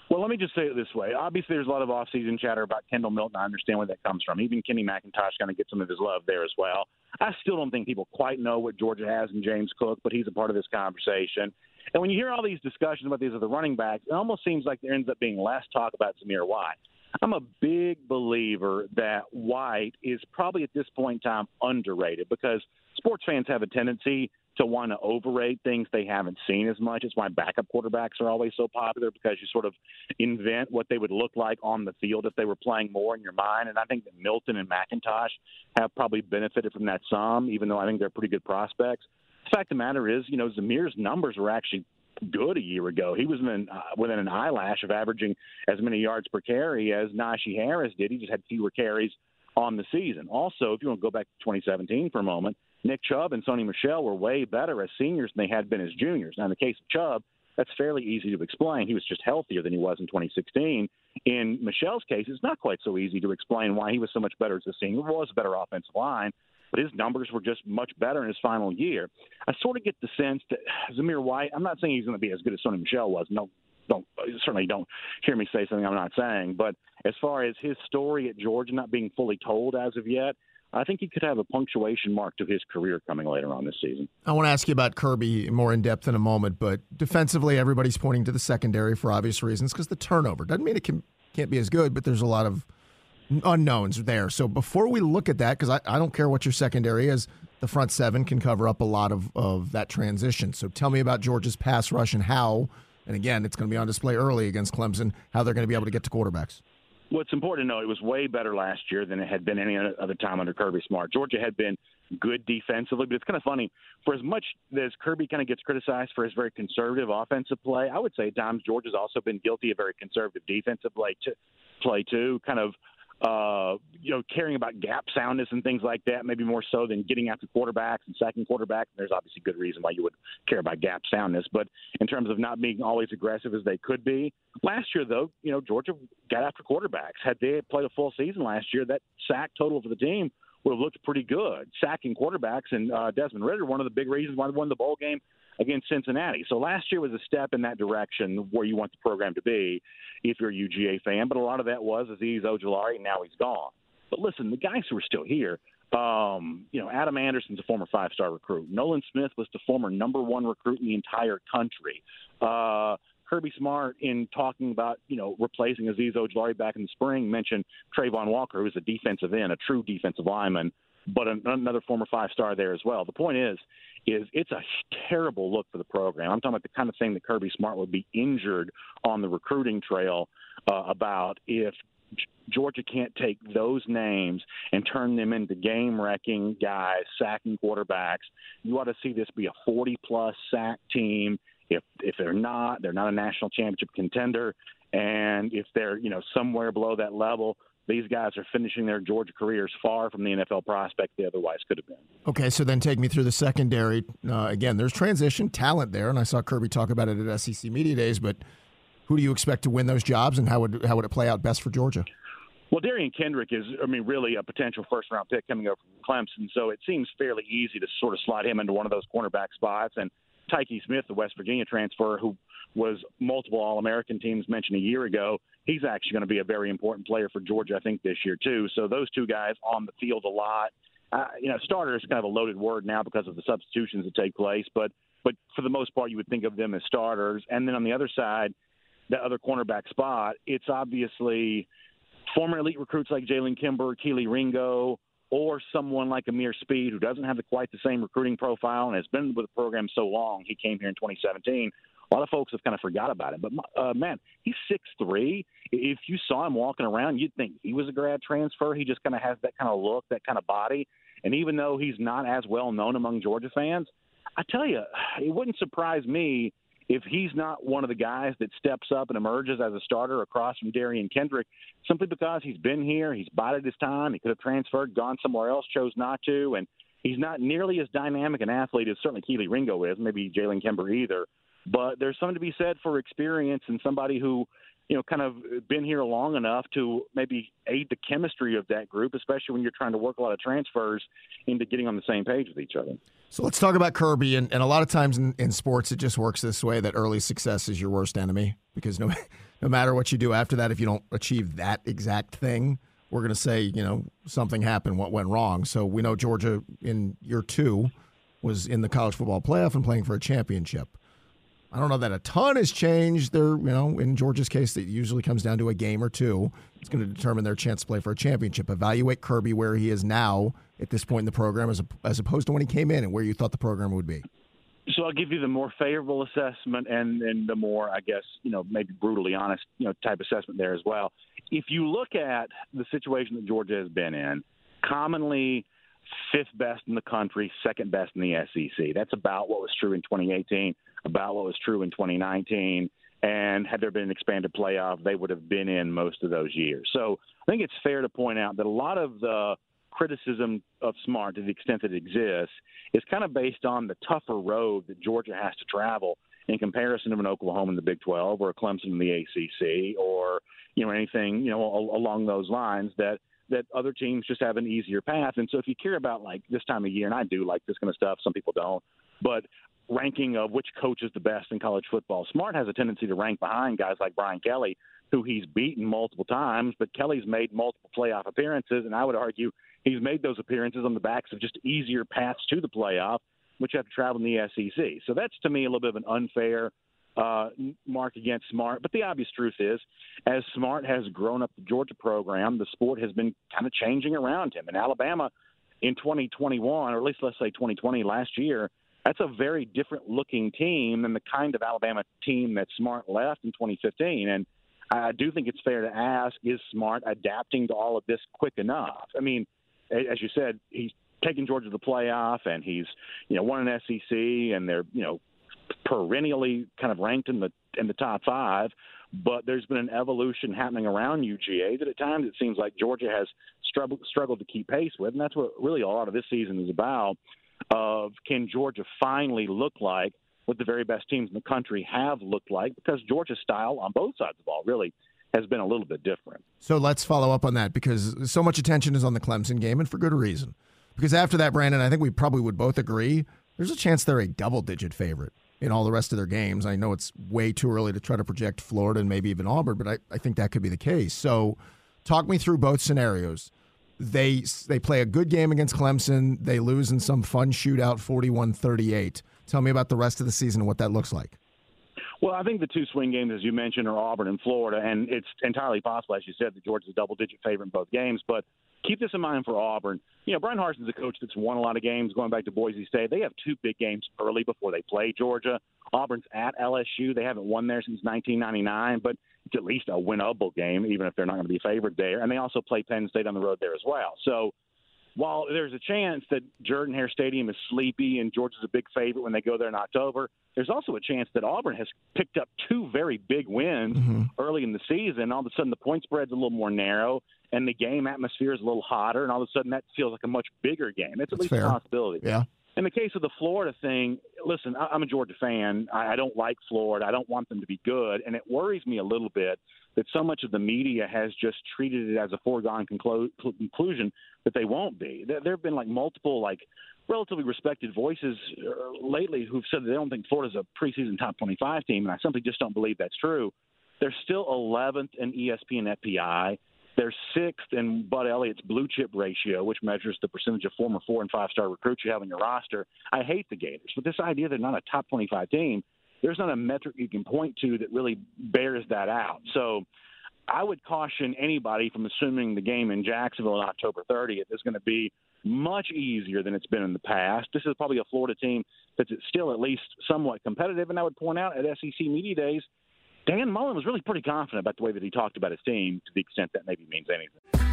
Well, let me just say it this way. Obviously, there's a lot of offseason chatter about Kendall Milton. I understand where that comes from. Even Kenny McIntosh kind of gets some of his love there as well. I still don't think people quite know what Georgia has in James Cook, but he's a part of this conversation. And when you hear all these discussions about these other running backs, it almost seems like there ends up being less talk about Zamir White. I'm a big believer that White is probably at this point in time underrated because sports fans have a tendency to want to overrate things they haven't seen as much. It's why backup quarterbacks are always so popular, because you sort of invent what they would look like on the field if they were playing more in your mind. And I think that Milton and McIntosh have probably benefited from that some, even though I think they're pretty good prospects. The fact of the matter is, you know, Zamir's numbers were actually good a year ago. He was within, uh, within an eyelash of averaging as many yards per carry as Najee Harris did. He just had fewer carries on the season. Also, if you want to go back to twenty seventeen for a moment, Nick Chubb and Sony Michel were way better as seniors than they had been as juniors. Now, in the case of Chubb, that's fairly easy to explain. He was just healthier than he was in twenty sixteen. In Michel's case, it's not quite so easy to explain why he was so much better as a senior. It was a better offensive line, but his numbers were just much better in his final year. I sort of get the sense that Zamir White, I'm not saying he's going to be as good as Sony Michel was. No, don't certainly don't hear me say something I'm not saying. But as far as his story at Georgia not being fully told as of yet, I think he could have a punctuation mark to his career coming later on this season. I want to ask you about Kirby more in depth in a moment, but defensively, everybody's pointing to the secondary for obvious reasons because the turnover doesn't mean it can, can't be as good, but there's a lot of unknowns there. So before we look at that, because I, I don't care what your secondary is, the front seven can cover up a lot of, of that transition. So tell me about Georgia's pass rush and how, and again, it's going to be on display early against Clemson, how they're going to be able to get to quarterbacks. Well, it's important to know it was way better last year than it had been any other time under Kirby Smart. Georgia had been good defensively, but it's kind of funny. For as much as Kirby kind of gets criticized for his very conservative offensive play, I would say at times Georgia's also been guilty of very conservative defensive play, to, play too, kind of uh, you know, caring about gap soundness and things like that, maybe more so than getting after quarterbacks and sacking quarterbacks. There's obviously good reason why you would care about gap soundness, but in terms of not being always aggressive as they could be. Last year, though, you know, Georgia got after quarterbacks. Had they played a full season last year, that sack total for the team would have looked pretty good. Sacking quarterbacks, and uh, Desmond Ridder, one of the big reasons why they won the bowl game against Cincinnati. So last year was a step in that direction where you want the program to be if you're a U G A fan. But a lot of that was Azeez Ojulari, and now he's gone. But listen, the guys who are still here, um, you know, Adam Anderson's a former five-star recruit. Nolan Smith was the former number one recruit in the entire country. Uh, Kirby Smart, in talking about, you know, replacing Azeez Ojulari back in the spring, mentioned Trayvon Walker, who's a defensive end, a true defensive lineman, but another former five-star there as well. The point is, is it's a terrible look for the program. I'm talking about the kind of thing that Kirby Smart would be injured on the recruiting trail uh, about if Georgia can't take those names and turn them into game-wrecking guys, sacking quarterbacks. You ought to see this be a forty-plus sack team. If if they're not, they're not a national championship contender. And if they're, you know, somewhere below that level, these guys are finishing their Georgia careers far from the N F L prospect they otherwise could have been. Okay, so then take me through the secondary. Uh, again, there's transition talent there, and I saw Kirby talk about it at S E C Media Days, but who do you expect to win those jobs, and how would how would it play out best for Georgia? Well, Darian Kendrick is, I mean, really a potential first-round pick coming over from Clemson, so it seems fairly easy to sort of slide him into one of those cornerback spots. And Tyke Smith, the West Virginia transfer, who was multiple All-American teams mentioned a year ago, he's actually going to be a very important player for Georgia, I think, this year, too. So those two guys on the field a lot. Uh, you know, starter is kind of a loaded word now because of the substitutions that take place, but but for the most part, you would think of them as starters. And then on the other side, the other cornerback spot, it's obviously former elite recruits like Jalen Kimber, Keely Ringo, or someone like Amir Speed, who doesn't have the, quite the same recruiting profile and has been with the program so long. He came here in twenty seventeen. A lot of folks have kind of forgot about him. But, uh, man, he's six three. If you saw him walking around, you'd think he was a grad transfer. He just kind of has that kind of look, that kind of body. And even though he's not as well known among Georgia fans, I tell you, it wouldn't surprise me if he's not one of the guys that steps up and emerges as a starter across from Darian Kendrick, simply because he's been here, he's bided his time, he could have transferred, gone somewhere else, chose not to, and he's not nearly as dynamic an athlete as certainly Keely Ringo is, maybe Jalen Kimber either. But there's something to be said for experience and somebody who, you know, kind of been here long enough to maybe aid the chemistry of that group, especially when you're trying to work a lot of transfers into getting on the same page with each other. So let's talk about Kirby. And, and a lot of times in, in sports, it just works this way, that early success is your worst enemy because no, no matter what you do after that, if you don't achieve that exact thing, we're going to say, you know, something happened, what went wrong. So we know Georgia in year two was in the college football playoff and playing for a championship. I don't know that a ton has changed. There, you know, in Georgia's case, it usually comes down to a game or two. It's going to determine their chance to play for a championship. Evaluate Kirby where he is now at this point in the program as, a, as opposed to when he came in and where you thought the program would be. So I'll give you the more favorable assessment and, and the more, I guess, you know, maybe brutally honest, you know, type assessment there as well. If you look at the situation that Georgia has been in, commonly fifth best in the country, second best in the S E C. That's about what was true in twenty eighteen, about what was true in twenty nineteen. And had there been an expanded playoff, they would have been in most of those years. So I think it's fair to point out that a lot of the criticism of Smart, to the extent that it exists, is kind of based on the tougher road that Georgia has to travel in comparison to an Oklahoma in the Big twelve or a Clemson in the A C C or, you know, anything, you know, along those lines that that other teams just have an easier path. And so if you care about, like, this time of year, and I do like this kind of stuff, some people don't, but ranking of which coach is the best in college football, Smart has a tendency to rank behind guys like Brian Kelly, who he's beaten multiple times, but Kelly's made multiple playoff appearances, and I would argue he's made those appearances on the backs of just easier paths to the playoff, which have to travel in the S E C. So that's, to me, a little bit of an unfair uh, mark against Smart. But the obvious truth is, as Smart has grown up the Georgia program, the sport has been kind of changing around him. And Alabama in twenty twenty-one, or at least let's say twenty twenty last year, that's a very different-looking team than the kind of Alabama team that Smart left in twenty fifteen. And I do think it's fair to ask, is Smart adapting to all of this quick enough? I mean, as you said, he's taken Georgia to the playoff, and he's, you know, won an S E C, and they're, you know, perennially kind of ranked in the in the top five. But there's been an evolution happening around U G A that at times it seems like Georgia has struggled struggled to keep pace with, and that's what really a lot of this season is about. Of can Georgia finally look like what the very best teams in the country have looked like? Because Georgia's style on both sides of the ball really has been a little bit different. So let's follow up on that, because so much attention is on the Clemson game, and for good reason. Because after that, Brandon, I think we probably would both agree there's a chance they're a double-digit favorite in all the rest of their games. I know it's way too early to try to project Florida and maybe even Auburn, but I, I think that could be the case. So talk me through both scenarios. They they play a good game against Clemson. They lose in some fun shootout, forty-one thirty-eight. Tell me about the rest of the season and what that looks like. Well, I think the two swing games, as you mentioned, are Auburn and Florida, and it's entirely possible, as you said, that Georgia's a double-digit favorite in both games. But keep this in mind for Auburn. You know, Brian Harsin's a coach that's won a lot of games going back to Boise State. They have two big games early before they play Georgia. Auburn's at L S U. They haven't won there since nineteen ninety-nine, but it's at least a winnable game, even if they're not going to be favored there. And they also play Penn State on the road there as well. So while there's a chance that Jordan-Hare Stadium is sleepy and Georgia's a big favorite when they go there in October, there's also a chance that Auburn has picked up two very big wins mm-hmm. early in the season. All of a sudden, the point spread's a little more narrow, and the game atmosphere is a little hotter, and all of a sudden that feels like a much bigger game. It's at That's least fair. a possibility. Yeah. In the case of the Florida thing, listen, I'm a Georgia fan. I don't like Florida. I don't want them to be good, and it worries me a little bit that so much of the media has just treated it as a foregone conclu- conclusion that they won't be. There have been like multiple like relatively respected voices lately who've said that they don't think Florida's a preseason top twenty-five team, and I simply just don't believe that's true. They're still eleventh in E S P N F P I. They're sixth in Bud Elliott's blue chip ratio, which measures the percentage of former four- and five-star recruits you have on your roster. I hate the Gators, but this idea they're not a top twenty-five team, there's not a metric you can point to that really bears that out. So I would caution anybody from assuming the game in Jacksonville on October thirtieth is going to be much easier than it's been in the past. This is probably a Florida team that's still at least somewhat competitive, and I would point out at S E C Media Days, Dan Mullen was really pretty confident about the way that he talked about his team, to the extent that maybe means anything.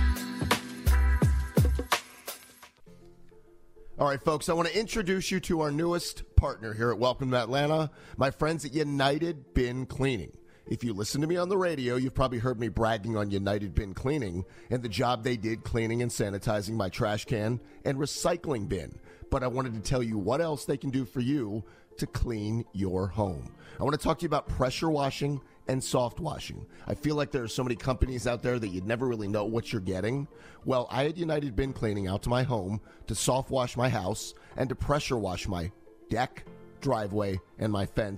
All right, folks, I want to introduce you to our newest partner here at Welcome to Atlanta, my friends at United Bin Cleaning. If you listen to me on the radio, you've probably heard me bragging on United Bin Cleaning and the job they did cleaning and sanitizing my trash can and recycling bin. But I wanted to tell you what else they can do for you to clean your home. I want to talk to you about pressure washing and soft washing. I feel like there are so many companies out there that you'd never really know what you're getting. Well, I had United Bin Cleaning out to my home to soft wash my house and to pressure wash my deck, driveway, and my fence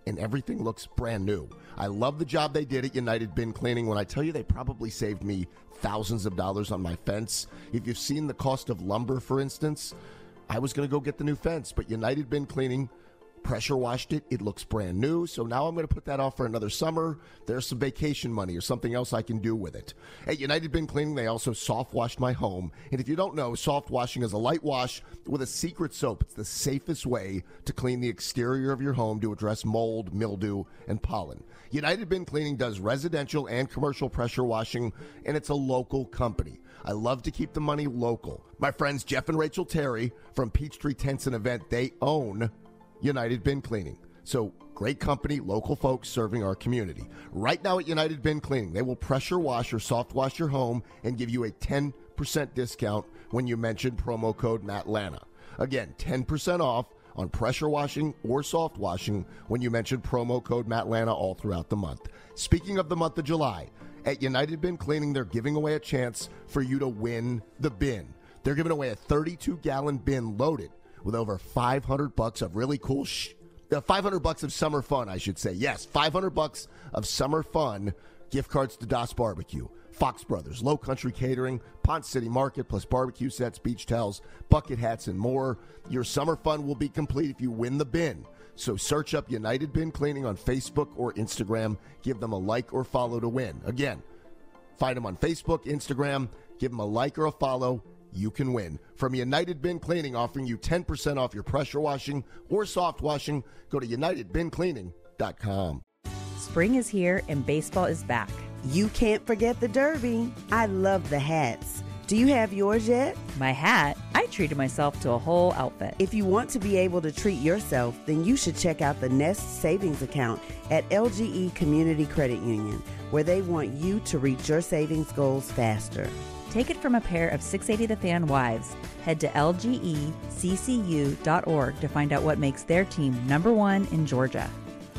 and everything looks brand new. I love the job they did at United Bin Cleaning. When I tell you they probably saved me thousands of dollars on my fence. If you've seen the cost of lumber, for instance, I was going to go get the new fence, but United Bin Cleaning pressure washed it. It looks brand new. So now I'm going to put that off for another summer. There's some vacation money or something else I can do with it. At United Bin Cleaning, they also soft washed my home. And if you don't know, soft washing is a light wash with a secret soap. It's the safest way to clean the exterior of your home to address mold, mildew, and pollen. United Bin Cleaning does residential and commercial pressure washing, and it's a local company. I love to keep the money local. My friends Jeff and Rachel Terry from Peachtree Tents and Event, they own United Bin Cleaning. So great company, local folks serving our community. Right now at United Bin Cleaning, they will pressure wash or soft wash your home and give you a ten percent discount when you mention promo code MattLana. Again, ten percent off on pressure washing or soft washing when you mention promo code MattLana all throughout the month. Speaking of the month of July, at United Bin Cleaning, they're giving away a chance for you to win the bin. They're giving away a thirty-two gallon bin loaded with over five hundred bucks of really cool, sh- uh, five hundred bucks of summer fun, I should say. Yes, five hundred bucks of summer fun, gift cards to Das Barbecue, Fox Brothers, Low Country Catering, Ponce City Market, plus barbecue sets, beach towels, bucket hats, and more. Your summer fun will be complete if you win the bin. So search up United Bin Cleaning on Facebook or Instagram. Give them a like or follow to win. Again, find them on Facebook, Instagram. Give them a like or a follow. You can win. From United Bin Cleaning, offering you ten percent off your pressure washing or soft washing. Go to united bin cleaning dot com. Spring is here and baseball is back. You can't forget the Derby. I love the hats. Do you have yours yet? My hat? I treated myself to a whole outfit. If you want to be able to treat yourself, then you should check out the Nest Savings Account at L G E Community Credit Union, where they want you to reach your savings goals faster. Take it from a pair of six eighty The Fan wives. Head to L G E C C U dot org to find out what makes their team number one in Georgia.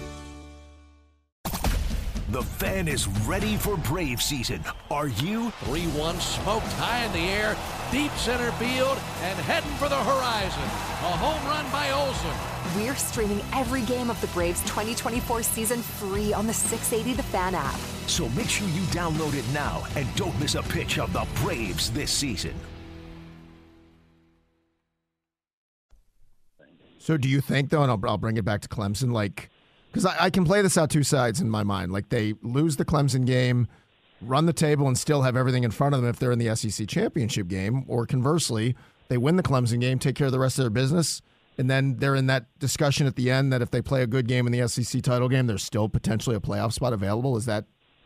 The Fan is ready for Brave season. Are you? three one smoked high in the air, deep center field, and heading for the horizon. A home run by Olsen. We're streaming every game of the Braves twenty twenty-four season free on the six eighty The Fan app. So make sure you download it now and don't miss a pitch of the Braves this season. So do you think, though, and I'll, I'll bring it back to Clemson, like, because I, I can play this out two sides in my mind. Like, they lose the Clemson game, run the table, and still have everything in front of them if they're in the S E C championship game. Or conversely, they win the Clemson game, take care of the rest of their business, and then they're in that discussion at the end that if they play a good game in the S E C title game, there's still potentially a playoff spot available. Is that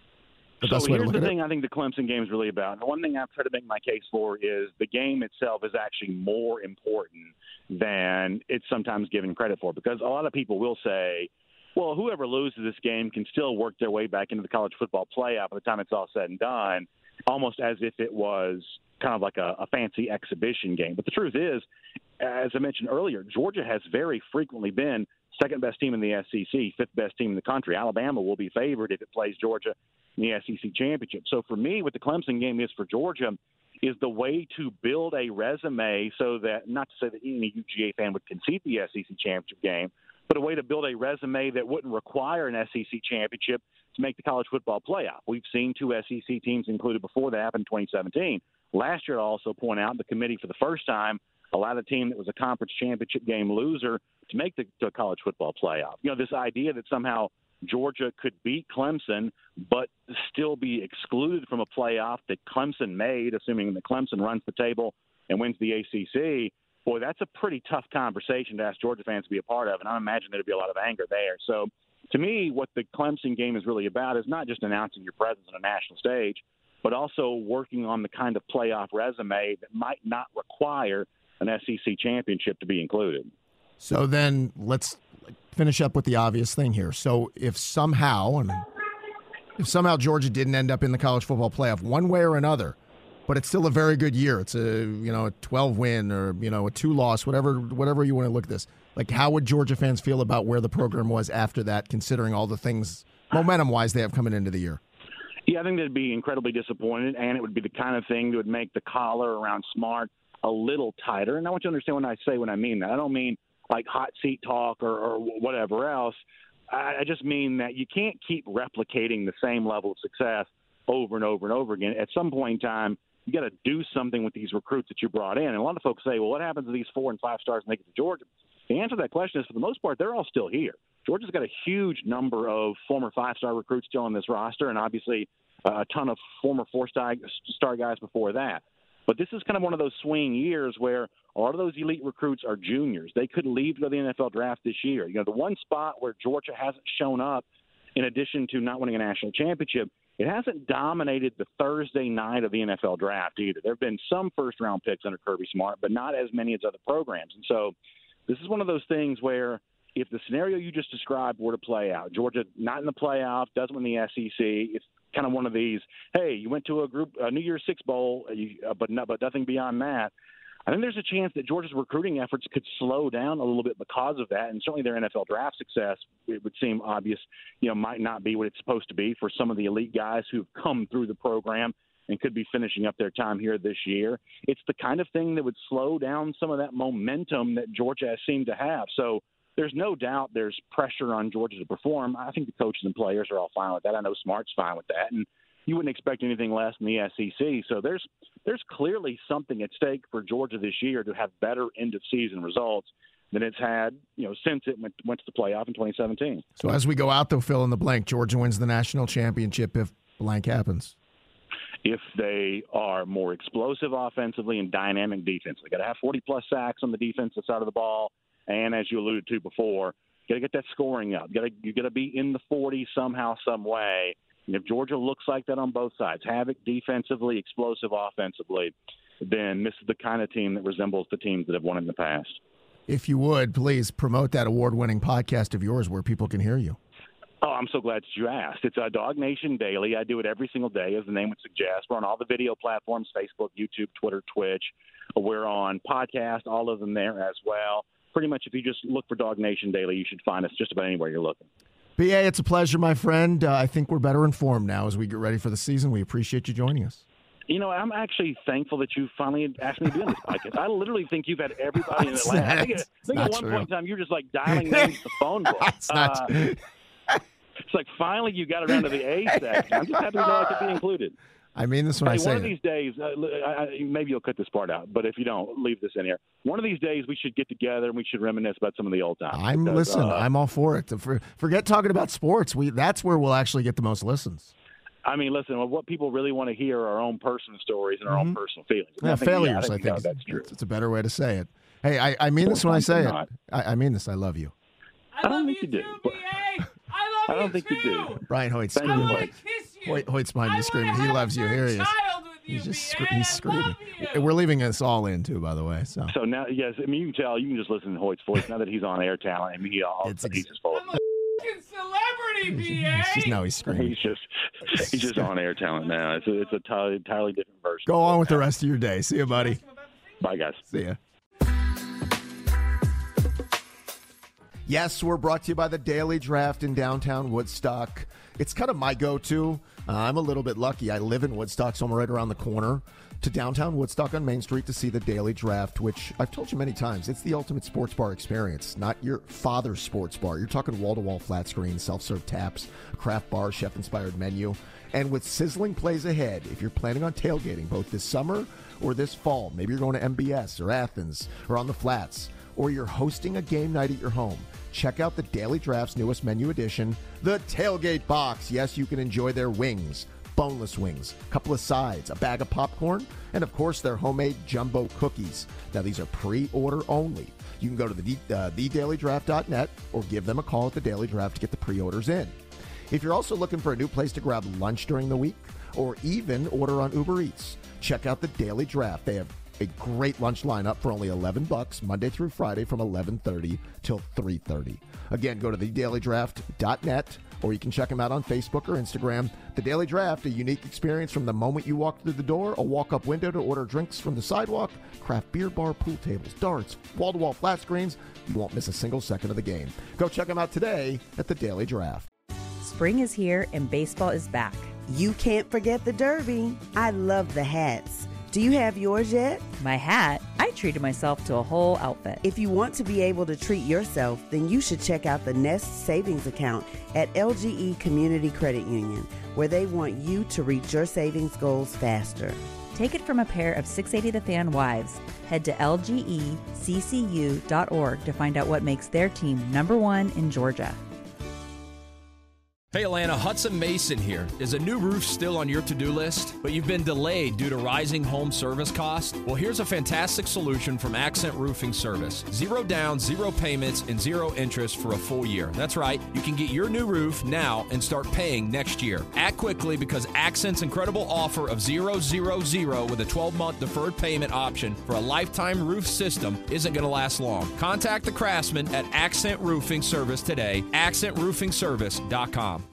the so best way to look at it? Here's the thing I think the Clemson game is really about. The one thing I've tried to make my case for is the game itself is actually more important than it's sometimes given credit for, because a lot of people will say, well, whoever loses this game can still work their way back into the college football playoff by the time it's all said and done, almost as if it was kind of like a, a fancy exhibition game. But the truth is, as I mentioned earlier, Georgia has very frequently been second best team in the S E C, fifth best team in the country. Alabama will be favored if it plays Georgia in the S E C championship. So for me, what the Clemson game is for Georgia is the way to build a resume so that, not to say that any U G A fan would concede the S E C championship game, but a way to build a resume that wouldn't require an S E C championship to make the college football playoff. We've seen two S E C teams included before that happen in twenty seventeen. Last year, I'll also point out, the committee for the first time allowed a team that was a conference championship game loser to make the, the college football playoff. You know, this idea that somehow Georgia could beat Clemson but still be excluded from a playoff that Clemson made, assuming that Clemson runs the table and wins the A C C, boy, that's a pretty tough conversation to ask Georgia fans to be a part of, and I imagine there'd be a lot of anger there. So to me, what the Clemson game is really about is not just announcing your presence on a national stage, but also working on the kind of playoff resume that might not require an S E C championship to be included. So then let's finish up with the obvious thing here. So if somehow, and if somehow Georgia didn't end up in the college football playoff one way or another, but it's still a very good year. It's a, you know, a twelve win or, you know, a two loss, whatever, whatever you want to look at this. Like, how would Georgia fans feel about where the program was after that, considering all the things momentum wise they have coming into the year? Yeah, I think they'd be incredibly disappointed, and it would be the kind of thing that would make the collar around Smart a little tighter. And I want you to understand what I say when I mean that. I don't mean like hot seat talk or, or whatever else. I, I just mean that you can't keep replicating the same level of success over and over and over again. At some point in time, you got to do something with these recruits that you brought in. And a lot of folks say, well, what happens to these four and five stars when they get to Georgia? The answer to that question is, for the most part, they're all still here. Georgia's got a huge number of former five-star recruits still on this roster, and obviously uh, a ton of former four-star guys before that. But this is kind of one of those swing years where a lot of those elite recruits are juniors. They could leave to go to the N F L draft this year. You know, the one spot where Georgia hasn't shown up, in addition to not winning a national championship, it hasn't dominated the Thursday night of the N F L draft either. There have been some first-round picks under Kirby Smart, but not as many as other programs. And so this is one of those things where if the scenario you just described were to play out, Georgia not in the playoff, doesn't win the S E C, it's kind of one of these, hey, you went to a group a New Year's Six bowl, uh, but no, but nothing beyond that. I think there's a chance that Georgia's recruiting efforts could slow down a little bit because of that, and certainly their N F L draft success, it would seem obvious, you know, might not be what it's supposed to be for some of the elite guys who've come through the program and could be finishing up their time here this year. It's the kind of thing that would slow down some of that momentum that Georgia has seemed to have. So there's no doubt there's pressure on Georgia to perform. I think the coaches and players are all fine with that. I know Smart's fine with that. And you wouldn't expect anything less in the S E C. So there's there's clearly something at stake for Georgia this year to have better end-of-season results than it's had, you know, since it went, went to the playoff in twenty seventeen. So as we go out, though, fill in the blank, Georgia wins the national championship if blank happens. If they are more explosive offensively and dynamic defensively. Got to have forty-plus sacks on the defensive side of the ball. And as you alluded to before, got to get that scoring up. Got to you got to be in the forties somehow, some way. And if Georgia looks like that on both sides, havoc defensively, explosive offensively, then this is the kind of team that resembles the teams that have won in the past. If you would, please promote that award-winning podcast of yours where people can hear you. Oh, I'm so glad that you asked. It's a Dog Nation Daily. I do it every single day, as the name would suggest. We're on all the video platforms, Facebook, YouTube, Twitter, Twitch. We're on podcast, all of them there as well. Pretty much if you just look for Dog Nation Daily, you should find us just about anywhere you're looking. B A, it's a pleasure, my friend. Uh, I think we're better informed now as we get ready for the season. We appreciate you joining us. You know, I'm actually thankful that you finally asked me to be on this podcast. I literally think you've had everybody in Atlanta. I think, I think at one true. point in time you were just like dialing names to the phone book. That's not uh, it's like finally you got around to the A section. I'm just happy to know I could be included. I mean this when hey, I say one of it. these days, uh, I, maybe you'll cut this part out, but if you don't, leave this in here. One of these days, we should get together and we should reminisce about some of the old times. I'm because, listen. Uh, I'm all for it. For, forget talking about sports. We that's where we'll actually get the most listens. I mean, listen. What people really want to hear are our own personal stories and our mm-hmm. own personal feelings. Yeah, I think, failures. Yeah, I think, I think you know, it's, that's true. It's, it's a better way to say it. Hey, I, I mean this when I say it. I, I mean this. I love you. I don't think you do. I don't think you do. Brian Hoyt's screaming. Hoyt, Hoyt's behind you screaming. He loves you. Here he is. He's just sc- he's screaming. We're leaving this all in too, by the way. So so now, yes, I mean you can tell. You can just listen to Hoyt's voice now that he's on air talent. I mean, he all it's he's just full. I'm a celebrity, B A. He's, now he's screaming. He's just he's just on air talent now. It's a, it's a entirely, entirely different version. Go on with the rest of your day. See you, buddy. Bye, guys. See ya. Yes, we're brought to you by the Daily Draft in downtown Woodstock. It's kind of my go-to. Uh, I'm a little bit lucky. I live in Woodstock, so I'm right around the corner to downtown Woodstock on Main Street to see the Daily Draft, which I've told you many times, it's the ultimate sports bar experience, not your father's sports bar. You're talking wall-to-wall flat screen, self-serve taps, a craft bar, chef-inspired menu. And with sizzling plays ahead, if you're planning on tailgating both this summer or this fall, maybe you're going to M B S or Athens or on the Flats, or you're hosting a game night at your home, check out the Daily Draft's newest menu addition, the Tailgate Box. Yes, you can enjoy their wings, boneless wings, a couple of sides, a bag of popcorn, and of course their homemade jumbo cookies. Now these are pre-order only. You can go to the uh, the daily draft dot net or give them a call at the Daily Draft to get the pre-orders in. If you're also looking for a new place to grab lunch during the week or even order on Uber Eats, check out the Daily Draft. They have a great lunch lineup for only eleven bucks Monday through Friday from eleven thirty till three thirty. Again, go to the daily draft dot net or you can check them out on Facebook or Instagram. The Daily Draft, a unique experience from the moment you walk through the door, a walk-up window to order drinks from the sidewalk, craft beer bar, pool tables, darts, wall-to-wall flat screens. You won't miss a single second of the game. Go check them out today at the Daily Draft. Spring is here and baseball is back. You can't forget the Derby. I love the hats. Do you have yours yet? My hat? I treated myself to a whole outfit. If you want to be able to treat yourself, then you should check out the Nest Savings Account at L G E Community Credit Union, where they want you to reach your savings goals faster. Take it from a pair of six eighty The Fan wives. Head to L G E C C U dot org to find out what makes their team number one in Georgia. Hey Atlanta, Hudson Mason here. Is a new roof still on your to-do list, but you've been delayed due to rising home service costs? Well, here's a fantastic solution from Accent Roofing Service. Zero down, zero payments, and zero interest for a full year. That's right, you can get your new roof now and start paying next year. Act quickly because Accent's incredible offer of zero, zero, zero with a twelve-month deferred payment option for a lifetime roof system isn't going to last long. Contact the craftsman at Accent Roofing Service today, accent roofing service dot com.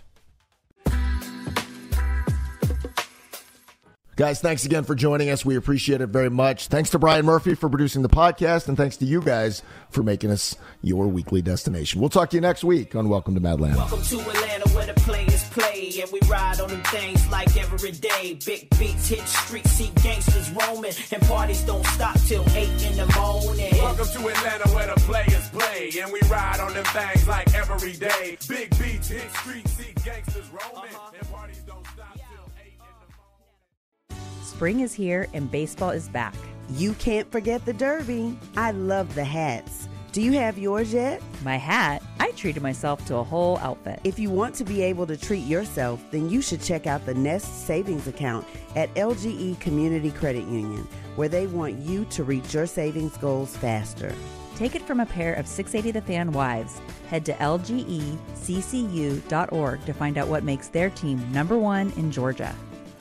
Guys, thanks again for joining us. We appreciate it very much. Thanks to Brian Murphy for producing the podcast, and thanks to you guys for making us your weekly destination. We'll talk to you next week on Welcome to Madland. Welcome to Atlanta where the players play, and we ride on them things like every day. Big beats hit streets, see gangsters roaming, and parties don't stop till eight in the morning. Welcome to Atlanta where the players play, and we ride on them things like every day. Big beats hit streets, see gangsters roaming, uh-huh. and parties don't stop till eight in the morning. Spring is here and baseball is back. You can't forget the Derby. I love the hats. Do you have yours yet? My hat? I treated myself to a whole outfit. If you want to be able to treat yourself, then you should check out the Nest Savings Account at L G E Community Credit Union, where they want you to reach your savings goals faster. Take it from a pair of six eighty The Fan wives. Head to L G E C C U dot org to find out what makes their team number one in Georgia.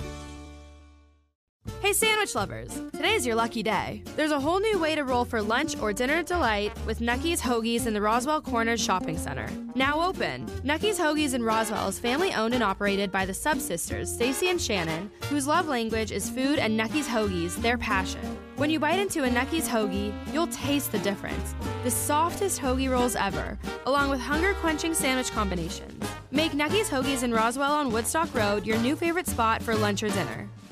Hey sandwich lovers, today's your lucky day. There's a whole new way to roll for lunch or dinner delight with Nucky's Hoagies in the Roswell Corners Shopping Center. Now open. Nucky's Hoagies in Roswell is family owned and operated by the Sub Sisters, Stacy and Shannon, whose love language is food, and Nucky's Hoagies, their passion. When you bite into a Nucky's Hoagie, you'll taste the difference. The softest hoagie rolls ever, along with hunger-quenching sandwich combinations. Make Nucky's Hoagies in Roswell on Woodstock Road your new favorite spot for lunch or dinner.